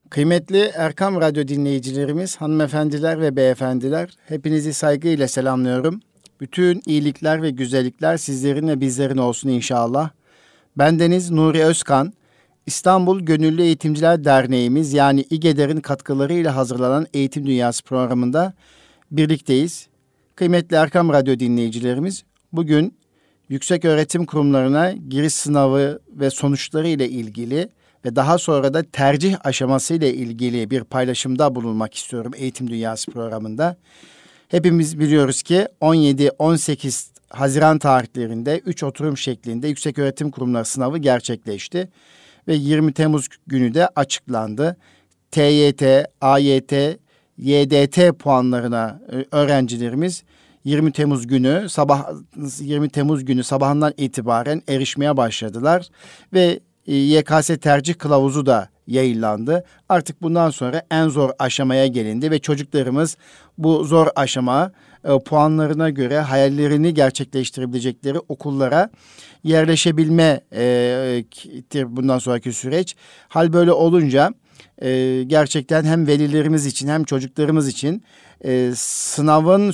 Kıymetli Erkam Radyo dinleyicilerimiz, hanımefendiler ve beyefendiler, hepinizi saygıyla selamlıyorum. Bütün iyilikler ve güzellikler sizlerin ve bizlerin olsun inşallah. Bendeniz Nuri Özkan, İstanbul Gönüllü Eğitimciler Derneğimiz yani İGEDER'in katkılarıyla hazırlanan Eğitim Dünyası programında birlikteyiz. Kıymetli Erkam Radyo dinleyicilerimiz, bugün yükseköğretim kurumlarına giriş sınavı ve sonuçları ile ilgili ve daha sonra da tercih aşaması ile ilgili bir paylaşımda bulunmak istiyorum Eğitim Dünyası programında. Hepimiz biliyoruz ki 17-18 Haziran tarihlerinde 3 oturum şeklinde yükseköğretim kurumları sınavı gerçekleşti. Ve 20 Temmuz günü de açıklandı. TYT, AYT, YDT puanlarına öğrencilerimiz 20 Temmuz günü sabahından itibaren erişmeye başladılar ve YKS tercih kılavuzu da yayınlandı. Artık bundan sonra en zor aşamaya gelindi ve çocuklarımız bu zor aşama puanlarına göre hayallerini gerçekleştirebilecekleri okullara yerleşebilmedir bundan sonraki süreç. Hal böyle olunca gerçekten hem velilerimiz için hem çocuklarımız için sınava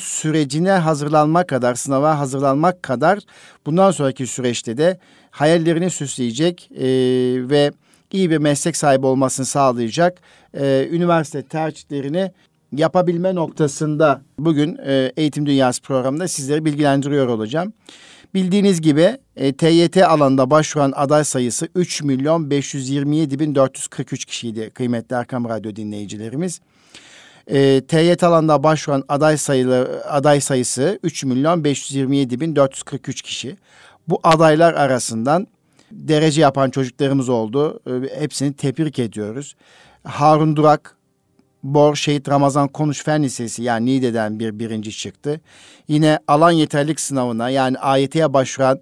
hazırlanmak kadar bundan sonraki süreçte de hayallerini süsleyecek ve iyi bir meslek sahibi olmasını sağlayacak üniversite tercihlerini yapabilme noktasında bugün Eğitim Dünyası programında sizleri bilgilendiriyor olacağım. Bildiğiniz gibi TYT alanında başvuran aday sayısı 3.527.443 kişiydi kıymetli Erkam Radyo dinleyicilerimiz. TYT alanında başvuran aday sayısı 3.527.443 kişi. Bu adaylar arasından derece yapan çocuklarımız oldu. Hepsini tebrik ediyoruz. Harun Durak, Bor Şehit Ramazan Konuş Fen Lisesi yani Niğde'den birinci çıktı. Yine alan yeterlilik sınavına yani AYT'ye başvuran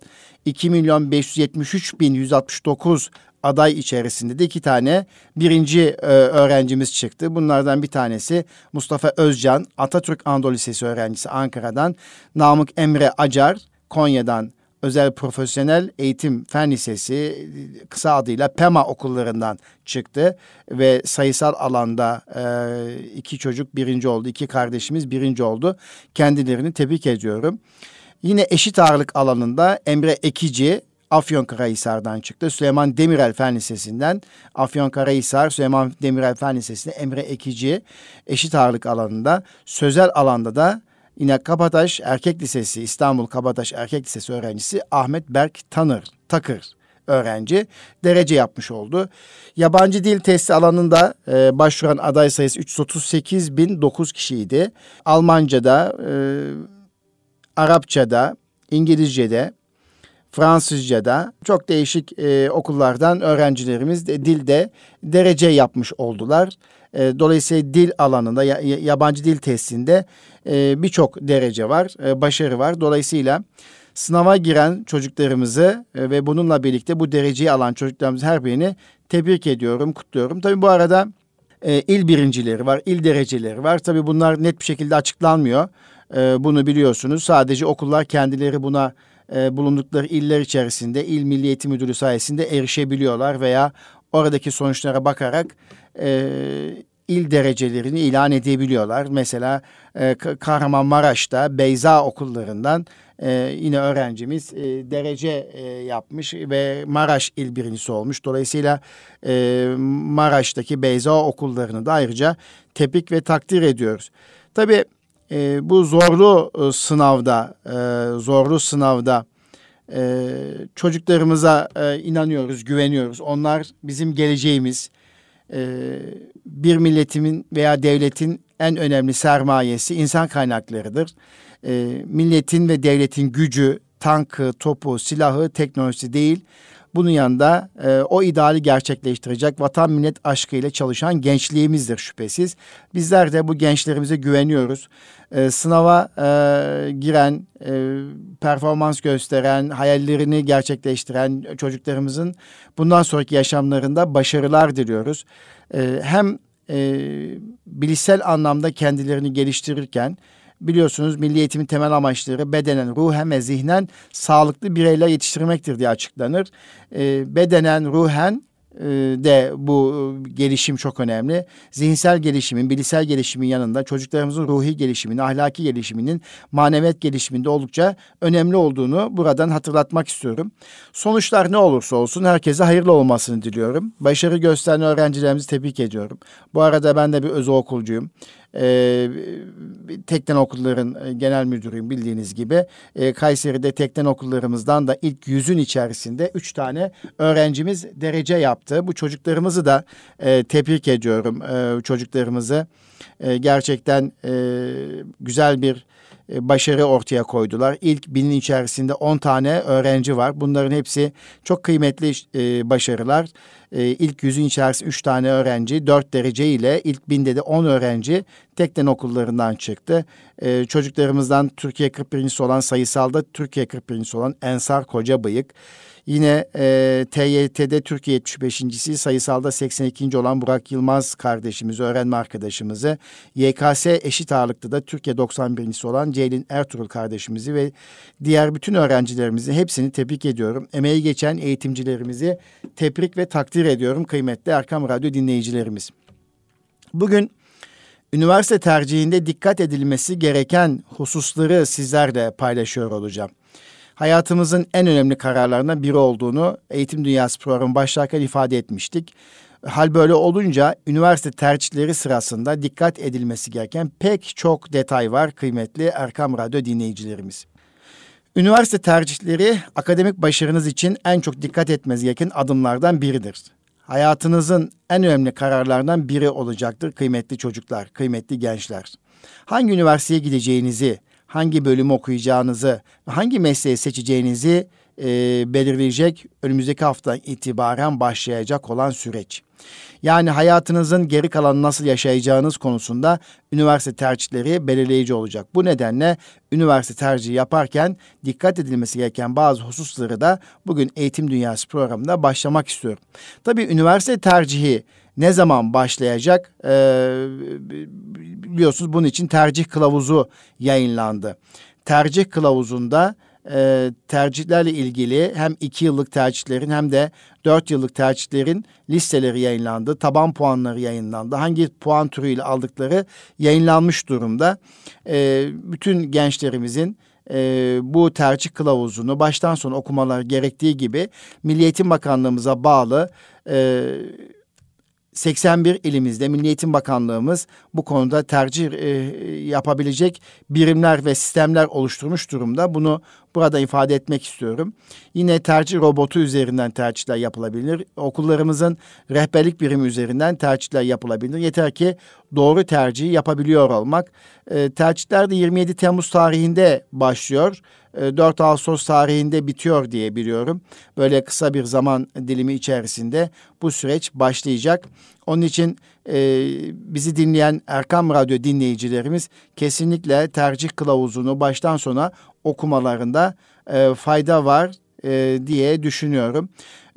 2.573.169 aday içerisinde de 2 tane birinci öğrencimiz çıktı. Bunlardan bir tanesi Mustafa Özcan, Atatürk Anadolu Lisesi öğrencisi Ankara'dan. Namık Emre Acar, Konya'dan Özel Profesyonel Eğitim Fen Lisesi kısa adıyla PEMA okullarından çıktı. Ve sayısal alanda 2 çocuk birinci oldu, 2 kardeşimiz birinci oldu. Kendilerini tebrik ediyorum. Yine eşit ağırlık alanında Emre Ekici, Afyonkarahisar'dan çıktı. Süleyman Demirel Fen Lisesi'nden Afyonkarahisar, Süleyman Demirel Fen Lisesi'nde Emre Ekici eşit ağırlık alanında. Sözel alanda da yine Kabataş Erkek Lisesi, İstanbul Kabataş Erkek Lisesi öğrencisi Ahmet Berk Takır öğrenci derece yapmış oldu. Yabancı dil testi alanında başvuran aday sayısı 338.009 kişiydi. Almanca'da, Arapça'da, İngilizce'de, Fransızca'da çok değişik okullardan öğrencilerimiz dilde derece yapmış oldular. Dolayısıyla dil alanında, yabancı dil testinde birçok derece var, başarı var. Dolayısıyla sınava giren çocuklarımızı ve bununla birlikte bu dereceyi alan çocuklarımızı her birini tebrik ediyorum, kutluyorum. Tabii bu arada il birincileri var, il dereceleri var. Tabii bunlar net bir şekilde açıklanmıyor. Bunu biliyorsunuz. Sadece okullar kendileri buna bulundukları iller içerisinde İl Milli Eğitim Müdürlüğü sayesinde erişebiliyorlar veya oradaki sonuçlara bakarak il derecelerini ilan edebiliyorlar. Mesela Kahramanmaraş'ta Beyza okullarından yine öğrencimiz derece yapmış ve Maraş il birincisi olmuş. Dolayısıyla Maraş'taki Beyza okullarını da ayrıca tebrik ve takdir ediyoruz. Tabii bu zorlu sınavda çocuklarımıza inanıyoruz, güveniyoruz. Onlar bizim geleceğimiz. Bir milletimin veya devletin en önemli sermayesi insan kaynaklarıdır. Milletin ve devletin gücü, tankı, topu, silahı, teknolojisi değil. Bunun yanında o ideali gerçekleştirecek vatan millet aşkıyla çalışan gençliğimizdir şüphesiz. Bizler de bu gençlerimize güveniyoruz. Sınava giren, performans gösteren, hayallerini gerçekleştiren çocuklarımızın bundan sonraki yaşamlarında başarılar diliyoruz. Hem bilişsel anlamda kendilerini geliştirirken, biliyorsunuz milli eğitimin temel amaçları bedenen, ruhen ve zihnen sağlıklı bireyler yetiştirmektir diye açıklanır. Bedenen, ruhen de bu gelişim çok önemli. Zihinsel gelişimin, bilişsel gelişimin yanında çocuklarımızın ruhi gelişiminin, ahlaki gelişiminin, maneviyat gelişiminde oldukça önemli olduğunu buradan hatırlatmak istiyorum. Sonuçlar ne olursa olsun herkese hayırlı olmasını diliyorum. Başarı gösteren öğrencilerimizi tebrik ediyorum. Bu arada ben de bir özel okulcuyum. Teknen okulların genel müdürüyüm bildiğiniz gibi. Kayseri'de teknen okullarımızdan da ilk 100'ün içerisinde 3 tane öğrencimiz derece yaptı. Bu çocuklarımızı da tebrik ediyorum. Çocuklarımızı gerçekten güzel bir başarı ortaya koydular. İlk 1000'in içerisinde 10 tane öğrenci var. Bunların hepsi çok kıymetli başarılar. İlk 100'ün içerisinde 3 tane öğrenci 4 derece ile ilk 1000'de de 10 öğrenci teknen okullarından çıktı. Çocuklarımızdan Türkiye 41'incisi olan, sayısalda Türkiye 41'incisi olan Ensar Kocabıyık. Yine TYT'de Türkiye 75.'si, sayısalda 82. olan Burak Yılmaz kardeşimizi, öğrenme arkadaşımızı, YKS eşit ağırlıkta da Türkiye 91.'si olan Ceylin Ertuğrul kardeşimizi ve diğer bütün öğrencilerimizi hepsini tebrik ediyorum. Emeği geçen eğitimcilerimizi tebrik ve takdir ediyorum kıymetli Erkam Radyo dinleyicilerimiz. Bugün üniversite tercihinde dikkat edilmesi gereken hususları sizlerle paylaşıyor olacağım. Hayatımızın en önemli kararlarından biri olduğunu Eğitim Dünyası programı başlarken ifade etmiştik. Hal böyle olunca üniversite tercihleri sırasında dikkat edilmesi gereken pek çok detay var kıymetli Erkam Radyo dinleyicilerimiz. Üniversite tercihleri akademik başarınız için en çok dikkat etmeniz gereken adımlardan biridir. Hayatınızın en önemli kararlarından biri olacaktır kıymetli çocuklar, kıymetli gençler. Hangi üniversiteye gideceğinizi, hangi bölümü okuyacağınızı ve hangi mesleği seçeceğinizi belirleyecek önümüzdeki haftadan itibaren başlayacak olan süreç. Yani hayatınızın geri kalanını nasıl yaşayacağınız konusunda üniversite tercihleri belirleyici olacak. Bu nedenle üniversite tercihi yaparken dikkat edilmesi gereken bazı hususları da bugün Eğitim Dünyası programında başlamak istiyorum. Tabii üniversite tercihi ne zaman başlayacak? Biliyorsunuz bunun için tercih kılavuzu yayınlandı. Tercih kılavuzunda tercihlerle ilgili hem 2 yıllık tercihlerin hem de 4 yıllık tercihlerin listeleri yayınlandı. Taban puanları yayınlandı. Hangi puan türüyle aldıkları yayınlanmış durumda. Bütün gençlerimizin bu tercih kılavuzunu baştan sona okumaları gerektiği gibi Milli Eğitim Bakanlığımıza bağlı 81 ilimizde Milli Eğitim Bakanlığımız bu konuda tercih yapabilecek birimler ve sistemler oluşturmuş durumda. Bunu burada ifade etmek istiyorum. Yine tercih robotu üzerinden tercihler yapılabilir. Okullarımızın rehberlik birimi üzerinden tercihler yapılabilir. Yeter ki doğru tercihi yapabiliyor olmak. Tercihler de 27 Temmuz tarihinde başlıyor. 4 Ağustos tarihinde bitiyor diye biliyorum. Böyle kısa bir zaman dilimi içerisinde bu süreç başlayacak. Onun için bizi dinleyen Erkam Radyo dinleyicilerimiz kesinlikle tercih kılavuzunu baştan sona okumalarında fayda var diye düşünüyorum.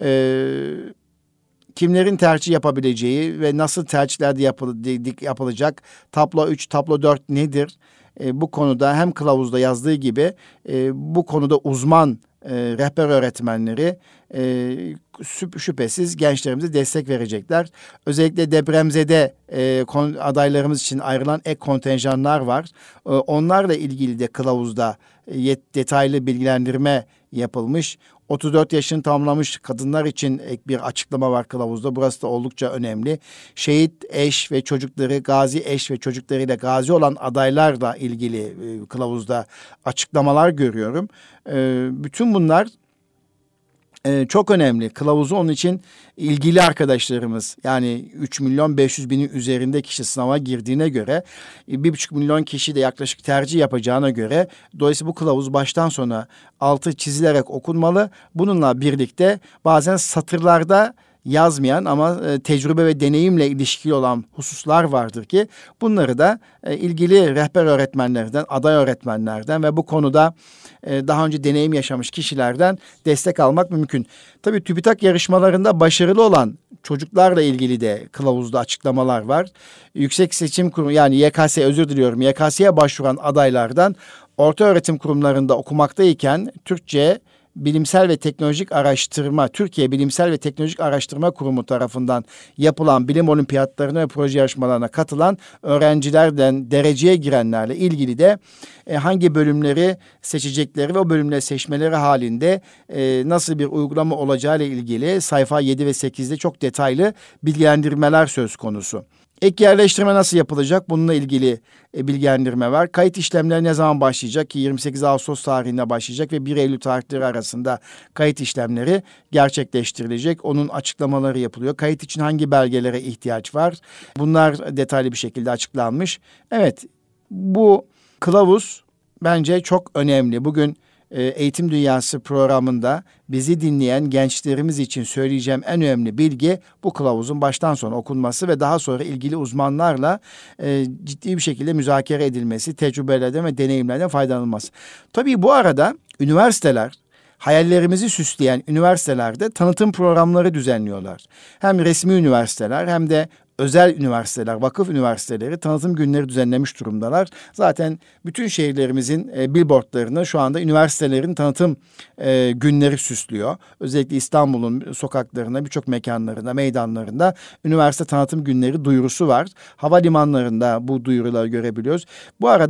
Kimlerin tercih yapabileceği ve nasıl tercihlerde yapılacak, tablo 3, tablo 4 nedir? Bu konuda hem kılavuzda yazdığı gibi bu konuda uzman rehber öğretmenleri şüphesiz gençlerimize destek verecekler. Özellikle depremzede adaylarımız için ayrılan ek kontenjanlar var. Onlarla ilgili de kılavuzda detaylı bilgilendirme yapılmış. 34 yaşını tamamlamış kadınlar için ek bir açıklama var kılavuzda. Burası da oldukça önemli. Şehit eş ve çocukları, gazi eş ve çocuklarıyla gazi olan adaylarla ilgili kılavuzda açıklamalar görüyorum. Bütün bunlar çok önemli. Kılavuzu onun için ilgili arkadaşlarımız, yani 3.500.000'in üzerinde kişi sınava girdiğine göre 1,5 milyon kişi de yaklaşık tercih yapacağına göre dolayısıyla bu kılavuz baştan sona altı çizilerek okunmalı. Bununla birlikte bazen satırlarda yazmayan ama tecrübe ve deneyimle ilişkili olan hususlar vardır ki bunları da ilgili rehber öğretmenlerden, aday öğretmenlerden ve bu konuda daha önce deneyim yaşamış kişilerden destek almak mümkün. Tabii TÜBİTAK yarışmalarında başarılı olan çocuklarla ilgili de kılavuzda açıklamalar var. Yüksek Seçim Kurumu, yani YKS, YKS'ye başvuran adaylardan ortaöğretim kurumlarında okumaktayken Türkçe Bilimsel ve Teknolojik Araştırma, Türkiye Bilimsel ve Teknolojik Araştırma Kurumu tarafından yapılan bilim olimpiyatlarına ve proje yarışmalarına katılan öğrencilerden dereceye girenlerle ilgili de hangi bölümleri seçecekleri ve o bölümleri seçmeleri halinde nasıl bir uygulama olacağı ile ilgili sayfa 7 ve 8'de çok detaylı bilgilendirmeler söz konusu. Ek yerleştirme nasıl yapılacak? Bununla ilgili bilgilendirme var. Kayıt işlemleri ne zaman başlayacak ki 28 Ağustos tarihinde başlayacak ve 1 Eylül tarihleri arasında kayıt işlemleri gerçekleştirilecek. Onun açıklamaları yapılıyor. Kayıt için hangi belgelere ihtiyaç var? Bunlar detaylı bir şekilde açıklanmış. Evet, bu kılavuz bence çok önemli. Bugün Eğitim Dünyası programında bizi dinleyen gençlerimiz için söyleyeceğim en önemli bilgi bu kılavuzun baştan sona okunması ve daha sonra ilgili uzmanlarla ciddi bir şekilde müzakere edilmesi, tecrübelerden ve deneyimlerden faydalanılması. Tabii bu arada üniversiteler, hayallerimizi süsleyen üniversitelerde tanıtım programları düzenliyorlar. Hem resmi üniversiteler hem de özel üniversiteler, vakıf üniversiteleri tanıtım günleri düzenlemiş durumdalar. Zaten bütün şehirlerimizin billboardlarını şu anda üniversitelerin tanıtım günleri süslüyor. Özellikle İstanbul'un sokaklarında, birçok mekanlarında, meydanlarında üniversite tanıtım günleri duyurusu var. Havalimanlarında bu duyuruları görebiliyoruz. Bu arada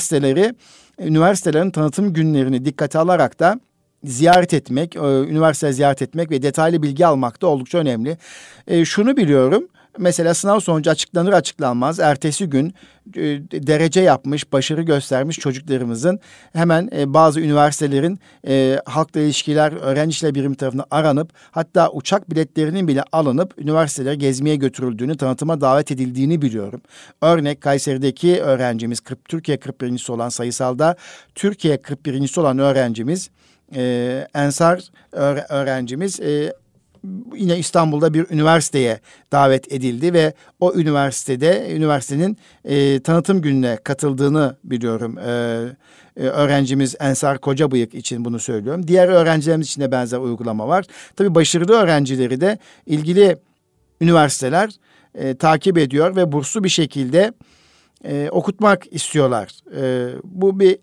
üniversitelerin tanıtım günlerini dikkate alarak da ziyaret etmek, üniversite ziyaret etmek ve detaylı bilgi almak da oldukça önemli. Şunu biliyorum. Mesela sınav sonucu açıklanır açıklanmaz ertesi gün derece yapmış, başarı göstermiş çocuklarımızın hemen bazı üniversitelerin halkla ilişkiler, öğrenci işleri birimi tarafından aranıp hatta uçak biletlerinin bile alınıp üniversitelere gezmeye götürüldüğünü, tanıtıma davet edildiğini biliyorum. Örnek Kayseri'deki öğrencimiz, Türkiye 41.si olan sayısalda Türkiye 41.si olan öğrencimiz, Ensar öğrencimiz yine İstanbul'da bir üniversiteye davet edildi ve o üniversitenin tanıtım gününe katıldığını biliyorum. Öğrencimiz Ensar Kocabıyık için bunu söylüyorum. Diğer öğrencilerimiz için de benzer uygulama var. Tabii başarılı öğrencileri de ilgili üniversiteler takip ediyor ve burslu bir şekilde okutmak istiyorlar. Bu bir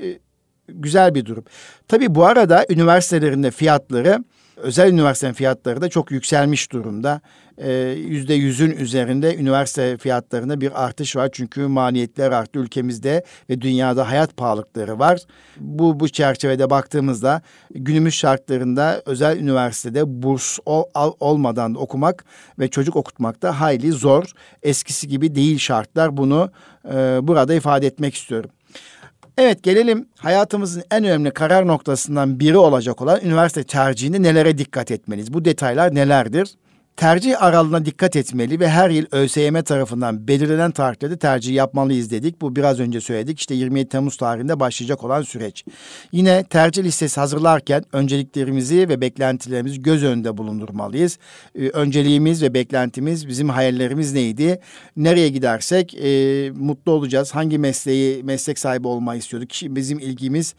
güzel bir durum. Tabii bu arada üniversitelerin de fiyatları, özel üniversitenin fiyatları da çok yükselmiş durumda. %100'ün üzerinde üniversite fiyatlarında bir artış var. Çünkü maliyetler arttı ülkemizde ve dünyada hayat pahalılıkları var. Bu çerçevede baktığımızda günümüz şartlarında özel üniversitede burs olmadan okumak ve çocuk okutmak da hayli zor. Eskisi gibi değil şartlar. Bunu burada ifade etmek istiyorum. Evet, gelelim hayatımızın en önemli karar noktasından biri olacak olan üniversite tercihinde nelere dikkat etmeliyiz? Bu detaylar nelerdir? Tercih aralığına dikkat etmeli ve her yıl ÖSYM tarafından belirlenen tarihlerde tercih yapmalıyız dedik. Bu biraz önce söyledik. İşte 27 Temmuz tarihinde başlayacak olan süreç. Yine tercih listesi hazırlarken önceliklerimizi ve beklentilerimizi göz önünde bulundurmalıyız. Önceliğimiz ve beklentimiz, bizim hayallerimiz neydi? Nereye gidersek mutlu olacağız? Hangi meslek sahibi olmayı istiyorduk? Bizim ilgimiz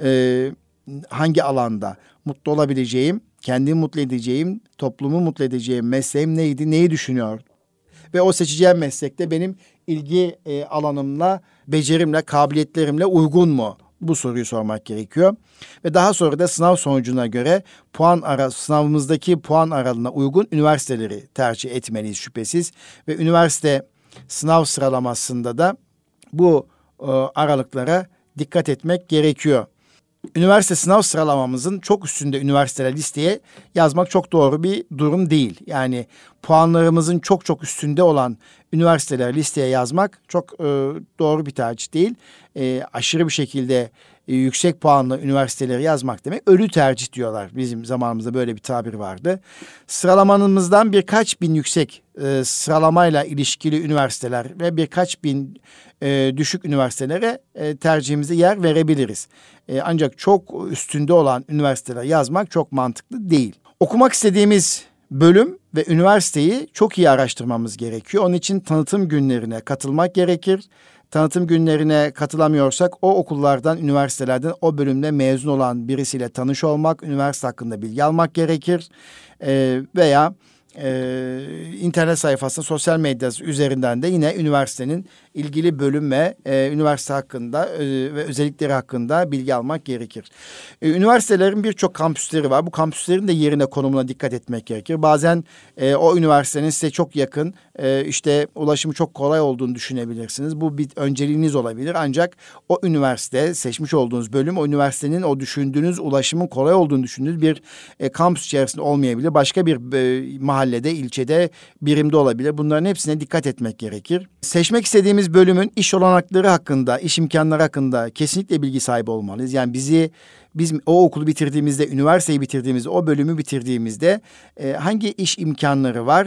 hangi alanda mutlu olabileceğim? Kendimi mutlu edeceğim, toplumu mutlu edeceğim mesleğim neydi, neyi düşünüyordum? Ve o seçeceğim meslekte benim ilgi alanımla, becerimle, kabiliyetlerimle uygun mu? Bu soruyu sormak gerekiyor. Ve daha sonra da sınav sonucuna göre sınavımızdaki puan aralığına uygun üniversiteleri tercih etmeliyiz şüphesiz. Ve üniversite sınav sıralamasında da bu aralıklara dikkat etmek gerekiyor. Üniversite sınav sıralamamızın çok üstünde üniversiteler listeye yazmak çok doğru bir durum değil. Yani puanlarımızın çok üstünde olan üniversiteler listeye yazmak çok doğru bir tercih değil. Aşırı bir şekilde yüksek puanlı üniversiteleri yazmak demek ölü tercih diyorlar. Bizim zamanımızda böyle bir tabir vardı. Sıralamanımızdan birkaç bin yüksek sıralamayla ilişkili üniversiteler ve birkaç bin düşük üniversitelere tercihimize yer verebiliriz. Ancak çok üstünde olan üniversiteler yazmak çok mantıklı değil. Okumak istediğimiz bölüm ve üniversiteyi çok iyi araştırmamız gerekiyor. Onun için tanıtım günlerine katılmak gerekir. Tanıtım günlerine katılamıyorsak o okullardan, üniversitelerden o bölümde mezun olan birisiyle tanış olmak, üniversite hakkında bilgi almak gerekir. Veya internet sayfasında, sosyal medyası üzerinden de yine üniversitenin ilgili bölüm ve üniversite hakkında ve özellikleri hakkında bilgi almak gerekir. Üniversitelerin birçok kampüsleri var. Bu kampüslerin de yerine, konumuna dikkat etmek gerekir. Bazen o üniversitenin size çok yakın, işte ulaşımı çok kolay olduğunu düşünebilirsiniz. Bu bir önceliğiniz olabilir. Ancak o üniversite, seçmiş olduğunuz bölüm, o üniversitenin o düşündüğünüz ulaşımın kolay olduğunu düşündüğünüz bir kampüs içerisinde olmayabilir. Başka bir mahallede, ilçede, birimde olabilir. Bunların hepsine dikkat etmek gerekir. Seçmek istediğimiz bölümün iş olanakları hakkında, iş imkanları hakkında kesinlikle bilgi sahibi olmalıyız. Yani biz o okulu bitirdiğimizde, üniversiteyi bitirdiğimizde, o bölümü bitirdiğimizde hangi iş imkanları var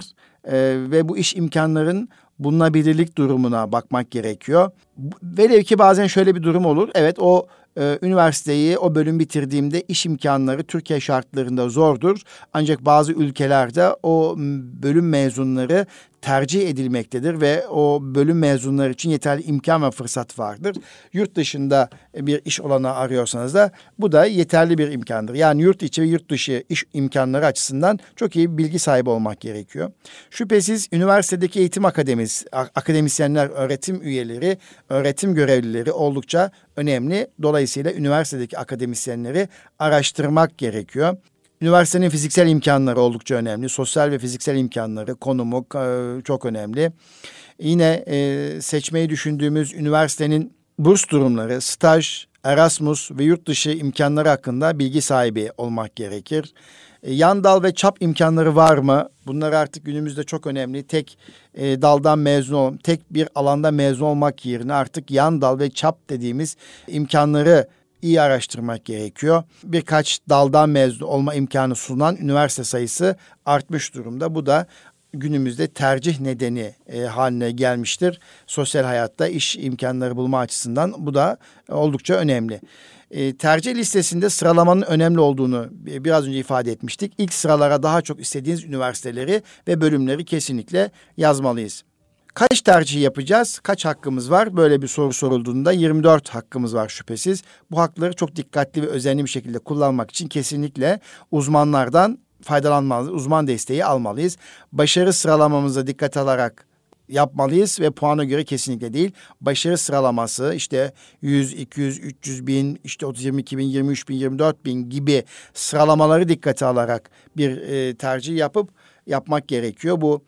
ve bu iş imkanların bulunabilirlik durumuna bakmak gerekiyor. Velev ki bazen şöyle bir durum olur. Evet, o üniversiteyi, o bölüm bitirdiğimde iş imkanları Türkiye şartlarında zordur. Ancak bazı ülkelerde o bölüm mezunları tercih edilmektedir ve o bölüm mezunları için yeterli imkan ve fırsat vardır. Yurt dışında bir iş olanağı arıyorsanız da bu da yeterli bir imkandır. Yani yurt içi ve yurt dışı iş imkanları açısından çok iyi bir bilgi sahibi olmak gerekiyor. Şüphesiz üniversitedeki eğitim akademisyenler, öğretim üyeleri, öğretim görevlileri oldukça önemli. Dolayısıyla üniversitedeki akademisyenleri araştırmak gerekiyor. Üniversitenin fiziksel imkanları oldukça önemli. Sosyal ve fiziksel imkanları, konumu çok önemli. Yine seçmeyi düşündüğümüz üniversitenin burs durumları, staj, Erasmus ve yurt dışı imkanları hakkında bilgi sahibi olmak gerekir. Yan dal ve çap imkanları var mı? Bunlar artık günümüzde çok önemli. Tek daldan tek bir alanda mezun olmak yerine artık yan dal ve çap dediğimiz imkanları iyi araştırmak gerekiyor. Birkaç daldan mezun olma imkanı sunan üniversite sayısı artmış durumda. Bu da günümüzde tercih nedeni haline gelmiştir. Sosyal hayatta iş imkanları bulma açısından bu da oldukça önemli. Tercih listesinde sıralamanın önemli olduğunu biraz önce ifade etmiştik. İlk sıralara daha çok istediğiniz üniversiteleri ve bölümleri kesinlikle yazmalıyız. Kaç tercih yapacağız? Kaç hakkımız var? Böyle bir soru sorulduğunda 24 hakkımız var şüphesiz. Bu hakları çok dikkatli ve özenli bir şekilde kullanmak için kesinlikle uzmanlardan faydalanmalıyız. Uzman desteği almalıyız. Başarı sıralamamıza dikkat alarak yapmalıyız ve puana göre kesinlikle değil. Başarı sıralaması işte 100, 200, 300 bin, işte 22 bin, 23 bin, 24 bin gibi sıralamaları dikkate alarak bir tercih yapmak gerekiyor. Bu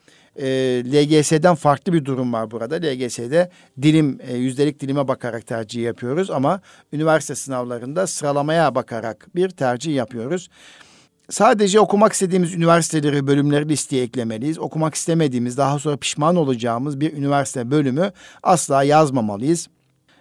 LGS'den farklı bir durum var burada. LGS'de yüzdelik dilime bakarak tercih yapıyoruz ama üniversite sınavlarında sıralamaya bakarak bir tercih yapıyoruz. Sadece okumak istediğimiz üniversiteleri, bölümleri listeye eklemeliyiz. Okumak istemediğimiz, daha sonra pişman olacağımız bir üniversite bölümü asla yazmamalıyız.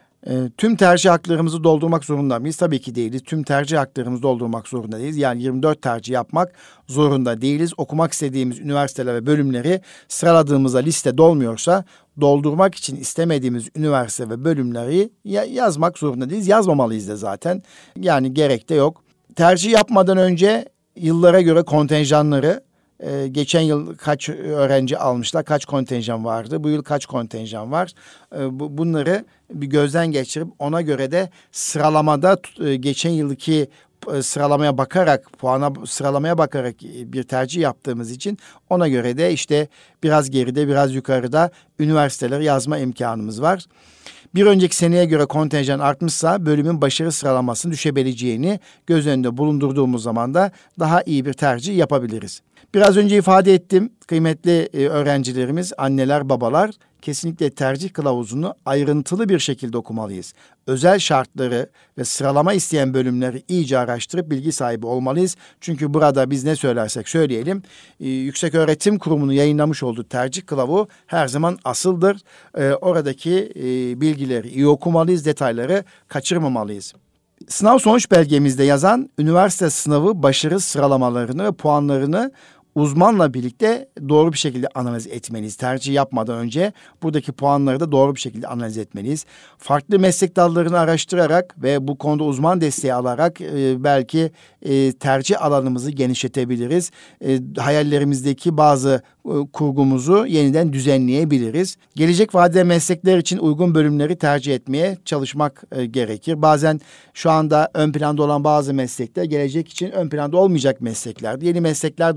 Tüm tercih haklarımızı doldurmak zorunda mıyız? Tabii ki değiliz. Tüm tercih haklarımızı doldurmak zorunda değiliz. Yani 24 tercih yapmak zorunda değiliz. Okumak istediğimiz üniversiteler ve bölümleri sıraladığımızda liste dolmuyorsa doldurmak için istemediğimiz üniversite ve bölümleri yazmak zorunda değiliz. Yazmamalıyız da zaten. Yani gerek de yok. Tercih yapmadan önce yıllara göre kontenjanları, geçen yıl kaç öğrenci almışlar, kaç kontenjan vardı, bu yıl kaç kontenjan var, bunları bir gözden geçirip ona göre de sıralamada geçen yılki sıralamaya bakarak, sıralamaya bakarak bir tercih yaptığımız için ona göre de işte biraz geride, biraz yukarıda üniversiteleri yazma imkanımız var. Bir önceki seneye göre kontenjan artmışsa bölümün başarı sıralamasının düşebileceğini göz önünde bulundurduğumuz zaman da daha iyi bir tercih yapabiliriz. Biraz önce ifade ettim, kıymetli öğrencilerimiz, anneler, babalar kesinlikle tercih kılavuzunu ayrıntılı bir şekilde okumalıyız. Özel şartları ve sıralama isteyen bölümleri iyice araştırıp bilgi sahibi olmalıyız. Çünkü burada biz ne söylersek söyleyelim, Yükseköğretim Kurumu'nun yayınlamış olduğu tercih kılavuzu her zaman asıldır. Oradaki bilgileri iyi okumalıyız, detayları kaçırmamalıyız. Sınav sonuç belgemizde yazan üniversite sınavı başarı sıralamalarını ve puanlarını uzmanla birlikte doğru bir şekilde analiz etmeliyiz. Tercih yapmadan önce buradaki puanları da doğru bir şekilde analiz etmeliyiz. Farklı meslek dallarını araştırarak ve bu konuda uzman desteği alarak belki tercih alanımızı genişletebiliriz. Hayallerimizdeki bazı kurgumuzu yeniden düzenleyebiliriz. Gelecek vadede meslekler için uygun bölümleri tercih etmeye çalışmak gerekir. Bazen şu anda ön planda olan bazı meslekler gelecek için ön planda olmayacak mesleklerdi. Yeni meslekler de ortaya çıkmaktadır.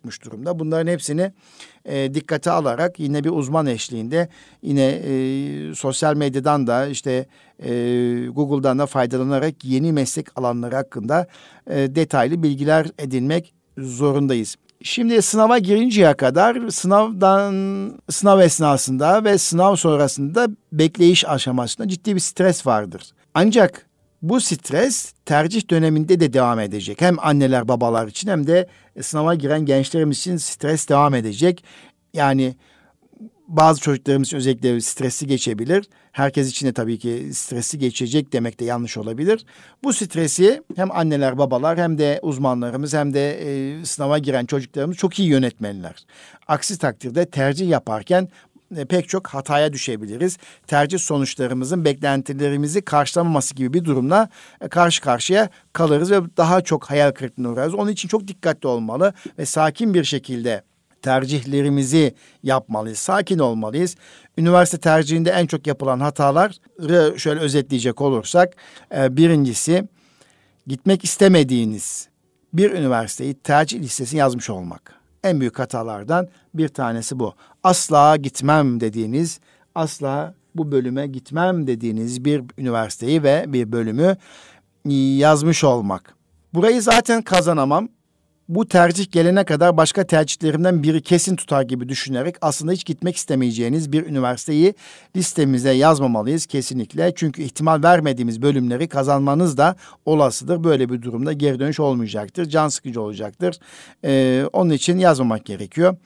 çıkmış durumda. Bunların hepsini dikkate alarak yine bir uzman eşliğinde yine sosyal medyadan da işte Google'dan da faydalanarak yeni meslek alanları hakkında detaylı bilgiler edinmek zorundayız. Şimdi sınava girinceye kadar sınav esnasında ve sınav sonrasında bekleyiş aşamasında ciddi bir stres vardır. Ancak bu stres tercih döneminde de devam edecek. Hem anneler babalar için hem de sınava giren gençlerimiz için stres devam edecek. Yani bazı çocuklarımız için özellikle stresli geçebilir. Herkes için de tabii ki stresli geçecek demek de yanlış olabilir. Bu stresi hem anneler babalar hem de uzmanlarımız hem de sınava giren çocuklarımız çok iyi yönetmeliler. Aksi takdirde tercih yaparken pek çok hataya düşebiliriz. Tercih sonuçlarımızın beklentilerimizi karşılamaması gibi bir durumla karşı karşıya kalırız ve daha çok hayal kırıklığına uğrarız. Onun için çok dikkatli olmalı ve sakin bir şekilde tercihlerimizi yapmalıyız. Sakin olmalıyız. Üniversite tercihinde en çok yapılan hataları şöyle özetleyecek olursak, birincisi gitmek istemediğiniz bir üniversiteyi tercih listesine yazmış olmak. En büyük hatalardan bir tanesi bu. Asla gitmem dediğiniz, asla bu bölüme gitmem dediğiniz bir üniversiteyi ve bir bölümü yazmış olmak. Burayı zaten kazanamam. Bu tercih gelene kadar başka tercihlerimden biri kesin tutar gibi düşünerek aslında hiç gitmek istemeyeceğiniz bir üniversiteyi listemize yazmamalıyız kesinlikle. Çünkü ihtimal vermediğimiz bölümleri kazanmanız da olasıdır. Böyle bir durumda geri dönüş olmayacaktır. Can sıkıcı olacaktır. Onun için yazmamak gerekiyor.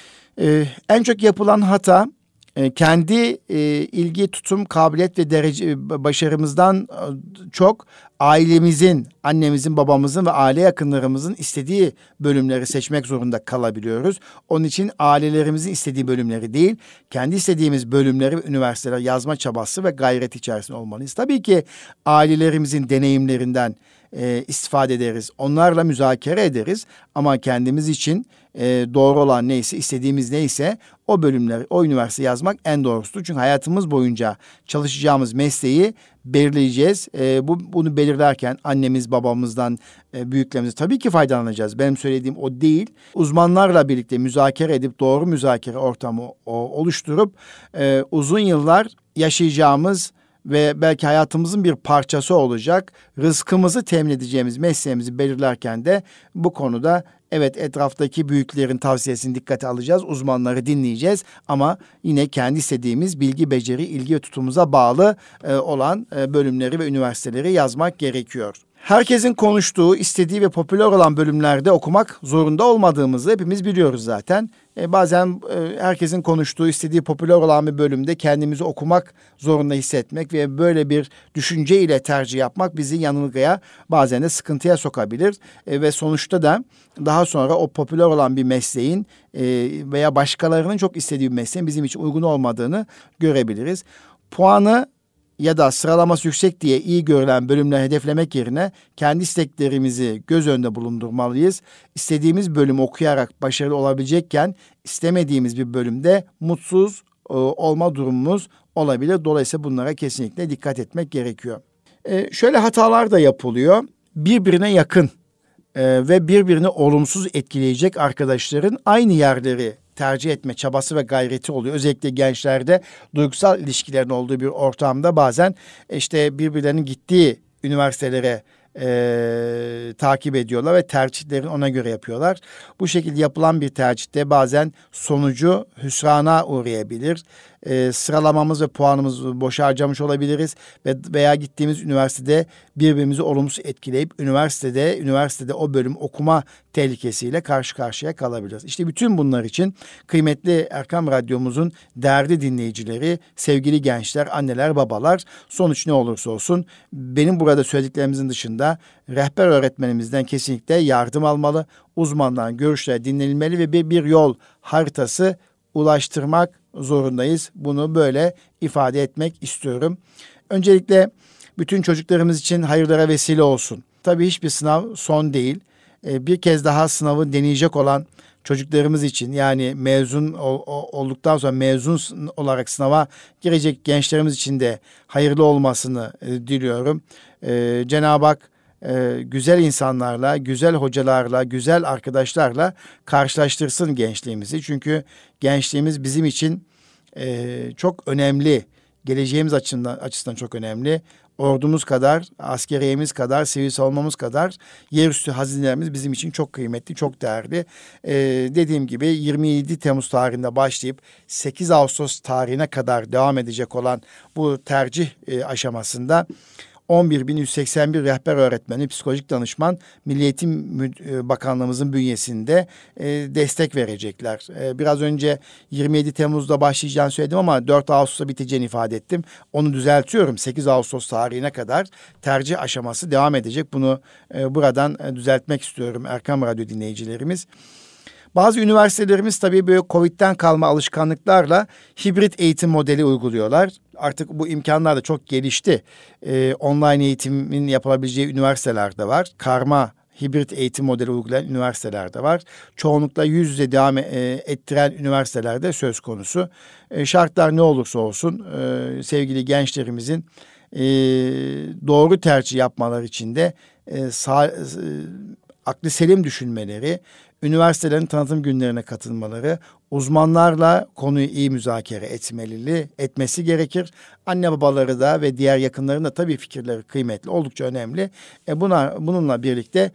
En çok yapılan hata kendi ilgi, tutum, kabiliyet ve derece başarımızdan çok ailemizin, annemizin, babamızın ve aile yakınlarımızın istediği bölümleri seçmek zorunda kalabiliyoruz. Onun için ailelerimizin istediği bölümleri değil, kendi istediğimiz bölümleri ve üniversiteler yazma çabası ve gayret içerisinde olmalıyız. Tabii ki ailelerimizin deneyimlerinden istifade ederiz. Onlarla müzakere ederiz ama kendimiz için doğru olan neyse, istediğimiz neyse o bölümleri, o üniversite yazmak en doğrusudur. Çünkü hayatımız boyunca çalışacağımız mesleği belirleyeceğiz. Bunu belirlerken annemiz, babamızdan, büyüklerimizden tabii ki faydalanacağız. Benim söylediğim o değil. Uzmanlarla birlikte müzakere edip doğru müzakere ortamı oluşturup uzun yıllar yaşayacağımız ve belki hayatımızın bir parçası olacak, rızkımızı temin edeceğimiz mesleğimizi belirlerken de bu konuda evet etraftaki büyüklerin tavsiyesini dikkate alacağız, uzmanları dinleyeceğiz ama yine kendi istediğimiz bilgi, beceri, ilgi ve tutumuza bağlı olan bölümleri ve üniversiteleri yazmak gerekiyor. Herkesin konuştuğu, istediği ve popüler olan bölümlerde okumak zorunda olmadığımızı hepimiz biliyoruz zaten. Bazen herkesin konuştuğu, istediği popüler olan bir bölümde kendimizi okumak zorunda hissetmek ve böyle bir düşünce ile tercih yapmak bizi yanılgıya, bazen de sıkıntıya sokabilir. Ve sonuçta da daha sonra o popüler olan bir mesleğin veya başkalarının çok istediği bir mesleğin bizim için uygun olmadığını görebiliriz. Puanı ya da sıralaması yüksek diye iyi görülen bölümleri hedeflemek yerine kendi isteklerimizi göz önünde bulundurmalıyız. İstediğimiz bölümü okuyarak başarılı olabilecekken istemediğimiz bir bölümde mutsuz olma durumumuz olabilir. Dolayısıyla bunlara kesinlikle dikkat etmek gerekiyor. Şöyle hatalar da yapılıyor. Birbirine yakın ve birbirini olumsuz etkileyecek arkadaşların aynı yerleri tercih etme çabası ve gayreti oluyor. Özellikle gençlerde duygusal ilişkilerin olduğu bir ortamda bazen işte birbirlerinin gittiği üniversitelere takip ediyorlar ve tercihlerini ona göre yapıyorlar. Bu şekilde yapılan bir tercihte bazen sonucu hüsrana uğrayabilir. Sıralamamız ve puanımızı boşa harcamış olabiliriz veya gittiğimiz üniversitede birbirimizi olumsuz etkileyip üniversitede o bölüm okuma tehlikesiyle karşı karşıya kalabiliriz. İşte bütün bunlar için kıymetli Erkam Radyomuzun değerli dinleyicileri, sevgili gençler, anneler, babalar, sonuç ne olursa olsun benim burada söylediklerimizin dışında rehber öğretmenimizden kesinlikle yardım almalı, uzmanların görüşleri dinlenilmeli ve bir yol haritası ulaştırmak zorundayız. Bunu böyle ifade etmek istiyorum. Öncelikle bütün çocuklarımız için hayırlara vesile olsun. Tabii hiçbir sınav son değil. Bir kez daha sınavı deneyecek olan çocuklarımız için, yani mezun olduktan sonra mezun olarak sınava girecek gençlerimiz için de hayırlı olmasını diliyorum. Cenab-ı Hak güzel insanlarla, güzel hocalarla, güzel arkadaşlarla karşılaştırsın gençliğimizi. Çünkü gençliğimiz bizim için çok önemli. Geleceğimiz açısından çok önemli. Ordumuz kadar, askeriyemiz kadar, sivil savunmamız kadar yerüstü hazinelerimiz bizim için çok kıymetli, çok değerli. Dediğim gibi 27 Temmuz tarihinde başlayıp 8 Ağustos tarihine kadar devam edecek olan bu tercih aşamasında 11.181 rehber öğretmeni, psikolojik danışman Milli Eğitim Bakanlığımızın bünyesinde destek verecekler. Biraz önce 27 Temmuz'da başlayacağını söyledim ama 4 Ağustos'ta biteceğini ifade ettim. Onu düzeltiyorum. 8 Ağustos tarihine kadar tercih aşaması devam edecek. Bunu buradan düzeltmek istiyorum Erkam Radyo dinleyicilerimiz. Bazı üniversitelerimiz tabii böyle Covid'den kalma alışkanlıklarla hibrit eğitim modeli uyguluyorlar. Artık bu imkanlar da çok gelişti. Online eğitimin yapılabileceği üniversiteler de var. Karma hibrit eğitim modeli uygulayan üniversiteler de var. Çoğunlukla yüz yüze devam ettiren üniversiteler de söz konusu. Şartlar ne olursa olsun sevgili gençlerimizin doğru tercih yapmaları için de aklı selim düşünmeleri, üniversitelerin tanıtım günlerine katılmaları, uzmanlarla konuyu iyi müzakere etmesi gerekir. Anne babaları da ve diğer yakınların da tabii fikirleri kıymetli, oldukça önemli. Bununla birlikte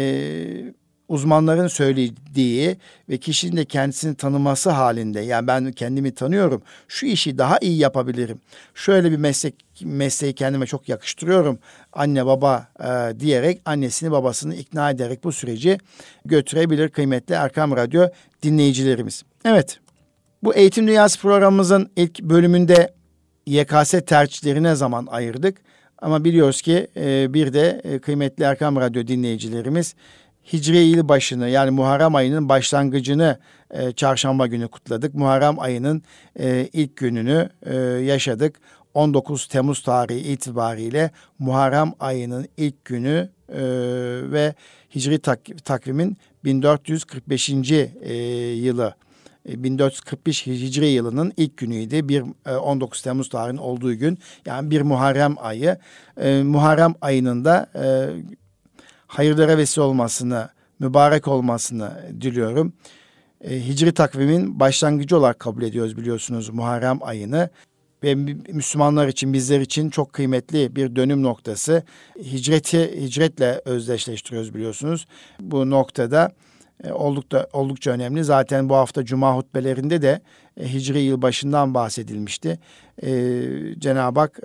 uzmanların söylediği ve kişinin de kendisini tanıması halinde, yani ben kendimi tanıyorum, şu işi daha iyi yapabilirim, şöyle bir mesleği kendime çok yakıştırıyorum anne baba diyerek annesini babasını ikna ederek bu süreci götürebilir kıymetli Erkam Radyo dinleyicilerimiz. Evet, bu Eğitim Dünyası programımızın ilk bölümünde YKS tercihlerine zaman ayırdık. Ama biliyoruz ki bir de kıymetli Erkam Radyo dinleyicilerimiz Hicri yıl başını, yani Muharrem ayının başlangıcını çarşamba günü kutladık. Muharrem ayının ilk gününü yaşadık. 19 Temmuz tarihi itibariyle Muharrem ayının ilk günü ve Hicri takvimin 1445. Yılı. 1445 Hicri yılının ilk günüydü. 19 Temmuz tarihinin olduğu gün, yani bir Muharrem ayı. Muharrem ayının da hayırlara vesile olmasını, mübarek olmasını diliyorum. Hicri takvimin başlangıcı olarak kabul ediyoruz biliyorsunuz Muharrem ayını. Ve Müslümanlar için, bizler için çok kıymetli bir dönüm noktası. Hicretle özdeşleştiriyoruz biliyorsunuz. Bu noktada oldukça önemli. Zaten bu hafta Cuma hutbelerinde de Hicri yılbaşından bahsedilmişti. Cenab-ı Hak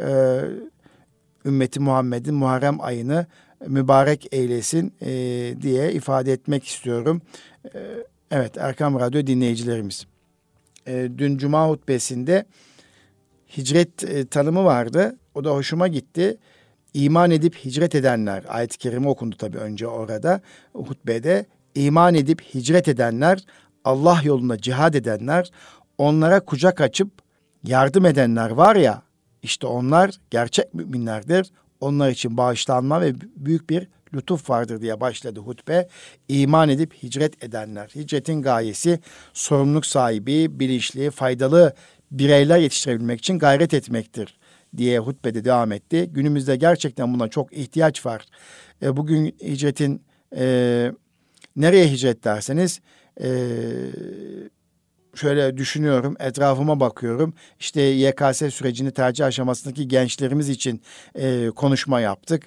ümmeti Muhammed'in Muharrem ayını mübarek eylesin diye ifade etmek istiyorum. Evet, Erkam Radyo dinleyicilerimiz. Dün Cuma hutbesinde hicret tanımı vardı. O da hoşuma gitti. İman edip hicret edenler, ayet-i kerime okundu tabii önce orada hutbede. İman edip hicret edenler, Allah yolunda cihad edenler, onlara kucak açıp yardım edenler var ya, işte onlar gerçek müminlerdir. Onlar için bağışlanma ve büyük bir lütuf vardır diye başladı hutbe. İman edip hicret edenler. Hicretin gayesi sorumluluk sahibi, bilinçli, faydalı bireyler yetiştirebilmek için gayret etmektir diye hutbede devam etti. Günümüzde gerçekten buna çok ihtiyaç var. Bugün hicretin nereye hicret derseniz şöyle düşünüyorum, etrafıma bakıyorum. İşte YKS sürecini tercih aşamasındaki gençlerimiz için konuşma yaptık.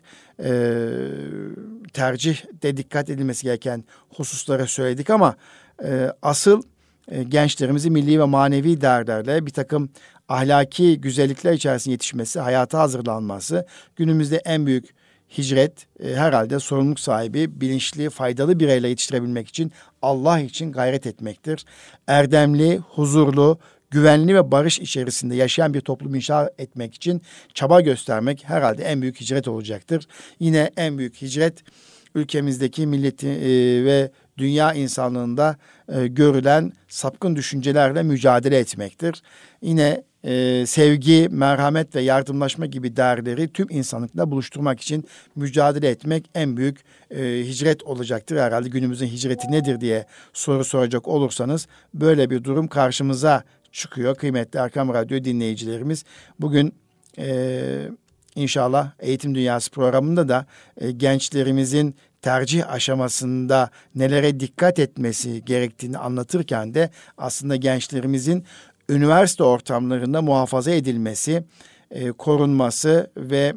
Tercihte dikkat edilmesi gereken hususlara söyledik ama asıl gençlerimizi milli ve manevi değerlerle bir takım ahlaki güzellikler içerisinde yetişmesi, hayata hazırlanması, günümüzde en büyük hicret herhalde sorumluluk sahibi, bilinçli, faydalı bireyler yetiştirebilmek için Allah için gayret etmektir. Erdemli, huzurlu, güvenli ve barış içerisinde yaşayan bir toplum inşa etmek için çaba göstermek herhalde en büyük hicret olacaktır. Yine en büyük hicret ülkemizdeki milleti ve dünya insanlığında görülen sapkın düşüncelerle mücadele etmektir. Yine sevgi, merhamet ve yardımlaşma gibi değerleri tüm insanlıkla buluşturmak için mücadele etmek en büyük hicret olacaktır. Herhalde günümüzün hicreti nedir diye soru soracak olursanız böyle bir durum karşımıza çıkıyor. Kıymetli Erkam Radyo dinleyicilerimiz, bugün İnşallah Eğitim Dünyası programında da gençlerimizin tercih aşamasında nelere dikkat etmesi gerektiğini anlatırken de aslında gençlerimizin üniversite ortamlarında muhafaza edilmesi, korunması ve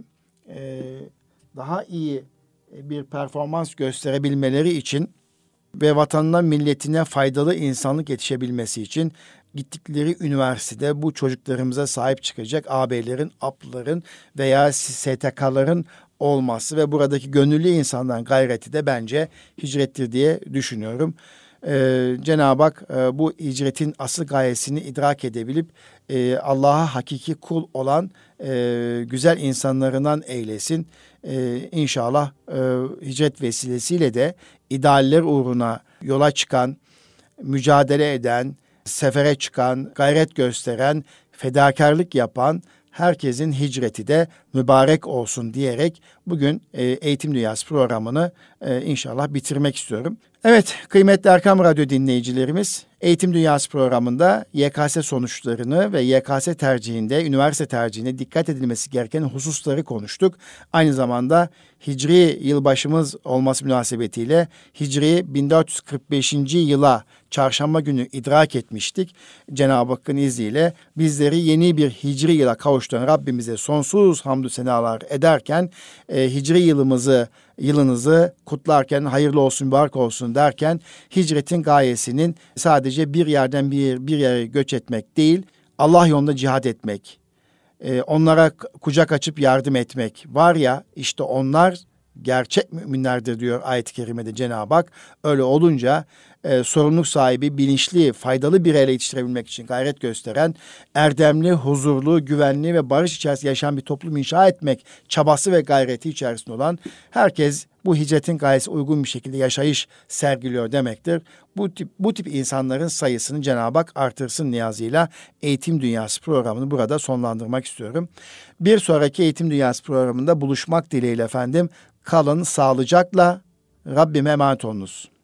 daha iyi bir performans gösterebilmeleri için ve vatanına, milletine faydalı insanlık yetişebilmesi için gittikleri üniversitede bu çocuklarımıza sahip çıkacak ağabeylerin, ablaların veya STK'ların olması ve buradaki gönüllü insanların gayreti de bence hicrettir diye düşünüyorum. Cenab-ı Hak bu hicretin asıl gayesini idrak edebilip Allah'a hakiki kul olan güzel insanlarından eylesin. İnşallah hicret vesilesiyle de idealler uğruna yola çıkan, mücadele eden, sefere çıkan, gayret gösteren, fedakarlık yapan herkesin hicreti de mübarek olsun diyerek bugün Eğitim Dünyası programını inşallah bitirmek istiyorum. Evet, kıymetli Erkam Radyo dinleyicilerimiz, Eğitim Dünyası programında YKS sonuçlarını ve YKS tercihinde, üniversite tercihinde dikkat edilmesi gereken hususları konuştuk. Aynı zamanda Hicri yılbaşımız olması münasebetiyle Hicri 1445. yıla çarşamba günü idrak etmiştik. Cenab-ı Hakk'ın izniyle bizleri yeni bir Hicri yıla kavuşturan Rabbimize sonsuz hamdü senalar ederken Hicri yılınızı kutlarken hayırlı olsun, mübarek olsun derken hicretin gayesinin sadece bir yerden bir yere göç etmek değil, Allah yolunda cihad etmek, onlara kucak açıp yardım etmek var ya, işte onlar gerçek müminlerdir diyor ayet-i kerimede Cenab-ı Hak. Öyle olunca sorumluluk sahibi, bilinçli, faydalı bireyler yetiştirebilmek için gayret gösteren, erdemli, huzurlu, güvenli ve barış içerisinde yaşayan bir toplum inşa etmek çabası ve gayreti içerisinde olan herkes bu hicretin gayesine uygun bir şekilde yaşayış sergiliyor demektir. Bu tip insanların sayısını Cenab-ı Hak artırsın niyazıyla Eğitim Dünyası programını burada sonlandırmak istiyorum. Bir sonraki Eğitim Dünyası programında buluşmak dileğiyle efendim. Kalın sağlıcakla, Rabbime emanet olunuz.